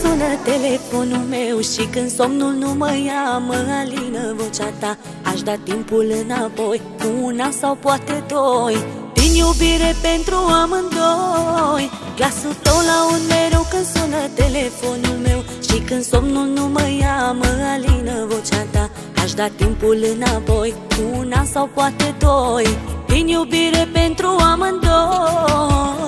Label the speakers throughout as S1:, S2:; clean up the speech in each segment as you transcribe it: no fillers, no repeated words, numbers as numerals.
S1: sună telefonul meu și când somnul nu mă ia, mă alină vocea ta. Aș da timpul înapoi, una sau poate doi, din iubire pentru amândoi. Glasul tău laud mereu când sună telefonul meu și când somnul nu mă ia, mă alină vocea ta. Aș da timpul înapoi, una sau poate doi, din iubire pentru amândoi.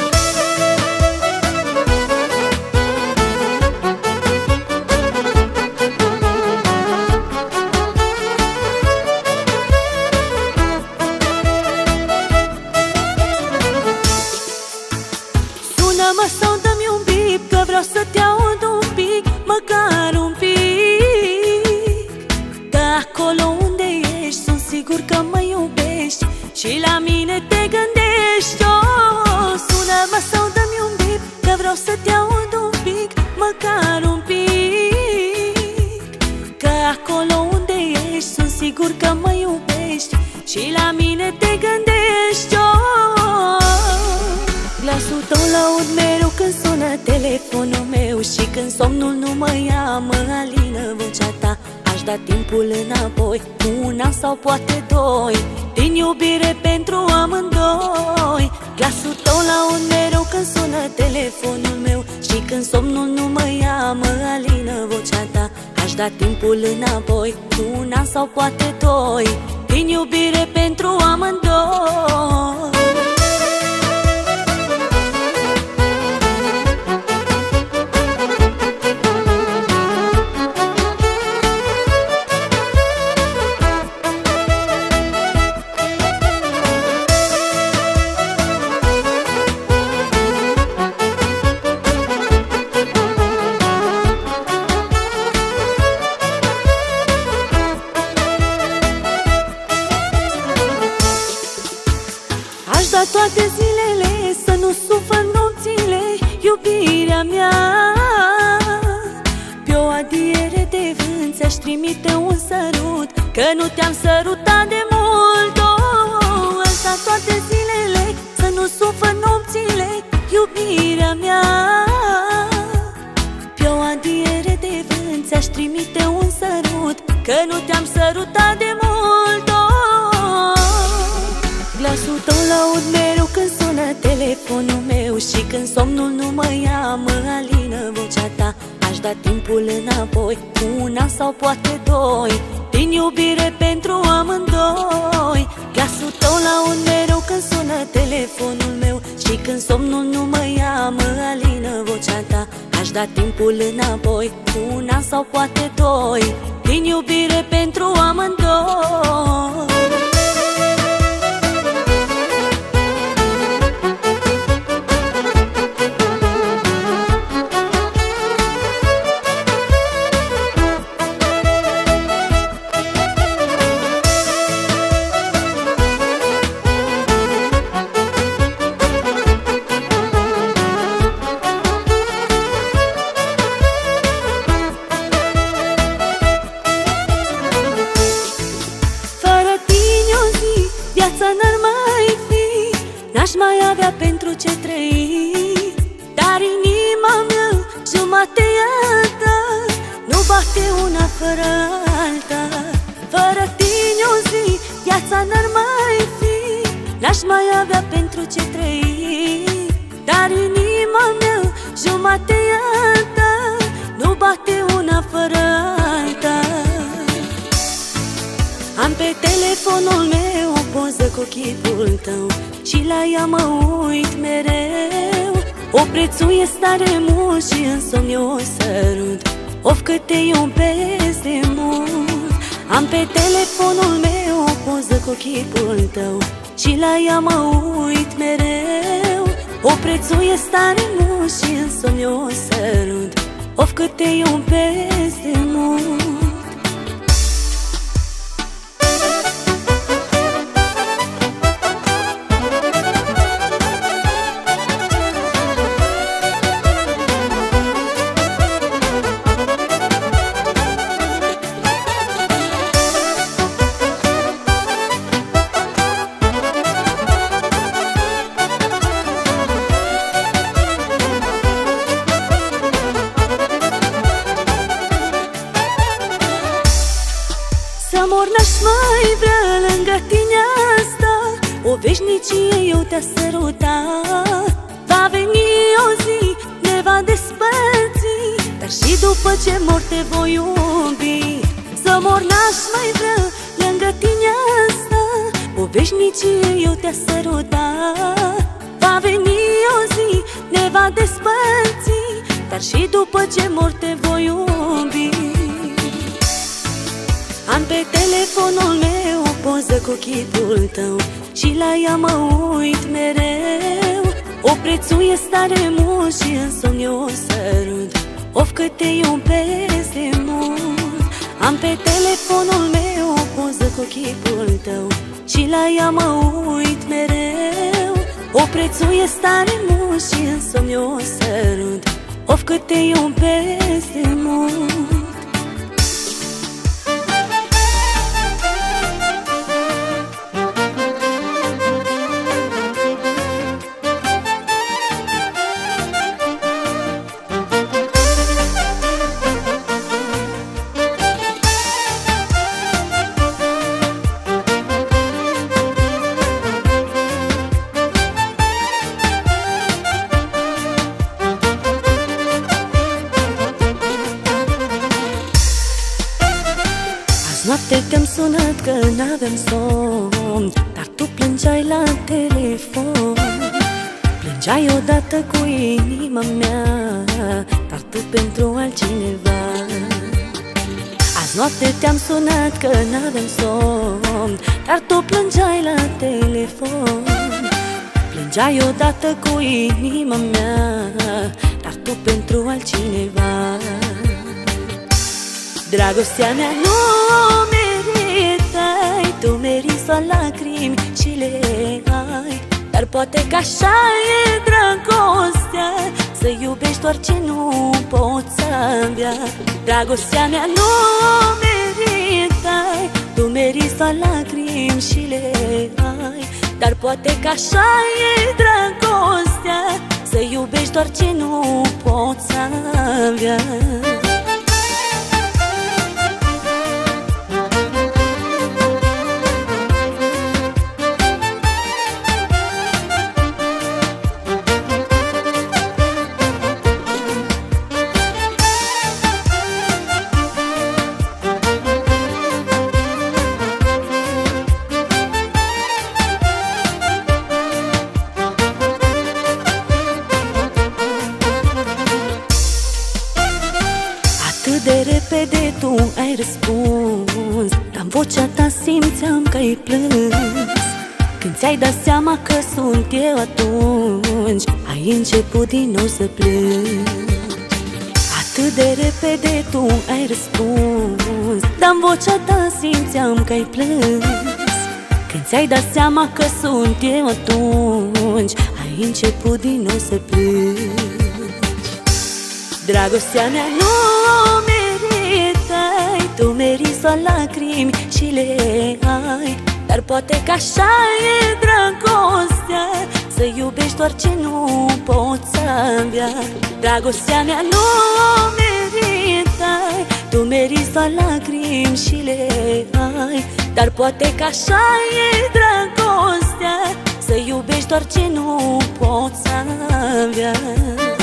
S1: Sună-mă sau dă-mi un bip, că vreau să te aud un pic, măcar un pic. Că acolo unde ești, sunt sigur că mă iubești și la mine te gândești. Oh, sună-mă sau dă-mi un bip, că vreau să te aud un pic, măcar un pic. Că acolo unde ești, sunt sigur că mă iubești și la mine te gândești. Oh, glasul tău laud mereu când sună telefonul meu și când somnul nu mă ia, mă alină vocea ta. Aș da timpul înapoi, una sau poate doi, din iubire pentru amândoi. Glasul tău laud mereu când sună telefonul meu și când somnul nu mă ia, mă alină vocea ta. Aș da timpul înapoi, una sau poate doi, din iubire pentru amândoi. Aș da toate zilele să nu sufăr nopțile, iubirea mea. Pe o adiere de vânt ți-aș trimite un sărut, că nu te-am sărutat de mult. Oh, aș da toate zilele să nu sufăr nopțile, iubirea mea. Pe o adiere de vânt ți-aș trimite un sărut, că nu te-am sărutat de mult. Glasul tău laud mereu când sună telefonul meu și când somnul nu mă ia, mă alină vocea ta. Aș da timpul înapoi, una sau poate doi, din iubire pentru amândoi. Glasul tău laud mereu când sună telefonul meu și când somnul nu mă ia, mă alină vocea ta. Aș da timpul înapoi, una sau poate doi, din iubire pentru amândoi. Viața n-ar mai fi, n-aș mai avea pentru ce trăi. Dar inima mea, jumatea ta, nu bate una fără alta. Fără tine o zi, viața n-ar mai fi, n-aș mai avea pentru ce trăi. Dar inima mea, jumatea ta, nu bate una fără alta. Am pe telefonul meu o poză cu chipul tău și la ea mă uit mereu. O prețuiesc tare mult și în somn eu o sărut, of cât te iubesc de mult. Am pe telefonul meu o poză cu chipul tău și la ea mă uit mereu. O prețuiesc tare mult și în somn eu o sărut, of cât te iubesc de mult. mor n-aș mai vrea lângă tine asta. O veșnicie eu te-a sărutat. Va veni o zi, ne va despărți, dar și după ce mor te voi iubi. Să mor n-aș mai vrea lângă tine asta. O veșnicie eu te-a sărutat. Va veni o zi, ne va despărți, dar și după ce mor te voi iubi. Am pe telefonul meu o poză cu chipul tău și la ea mă uit mereu. O prețuiesc tare mult și în somn eu o sărut. Of, cât te iubesc de mult. Am pe telefonul meu o poză cu chipul tău și la ea mă uit mereu. O prețuiesc tare mult și în somn eu o sărut. Of, cât te iubesc de mult.
S2: Noapte te-am sunat că n-aveam somn, dar tu plângeai la telefon. Plângeai odată cu inima mea, dar tu pentru altcineva. Azi noapte te-am sunat că n-aveam somn, dar tu plângeai la telefon. Plângeai odată cu inima mea, dar tu pentru altcineva. Dragostea mea nu meritai, tu meriți doar lacrimi și le ai. Dar poate că așa e dragostea, să iubești doar ce nu poți avea. Dragostea mea nu meritai, tu meriți doar lacrimi și le ai. Dar poate că așa e dragostea, să iubești doar ce nu poți avea. Atât de repede tu ai răspuns, dar în vocea ta simțeam că ai plâns. Când ți-ai dat seama că sunt eu, atunci ai început din nou să plângi. Atât de repede tu ai răspuns, dar în vocea ta simțeam că ai plâns. Când ți-ai dat seama că sunt eu, atunci ai început din nou să plângi. Dragostea mea nu meritai, tu meriți doar lacrimi și le ai. Dar poate că așa e dragostea, să iubești doar ce nu poți avea. Dragostea mea nu meritai, tu meriți doar lacrimi și le ai. Dar poate că așa e dragostea, să iubești doar ce nu poți avea.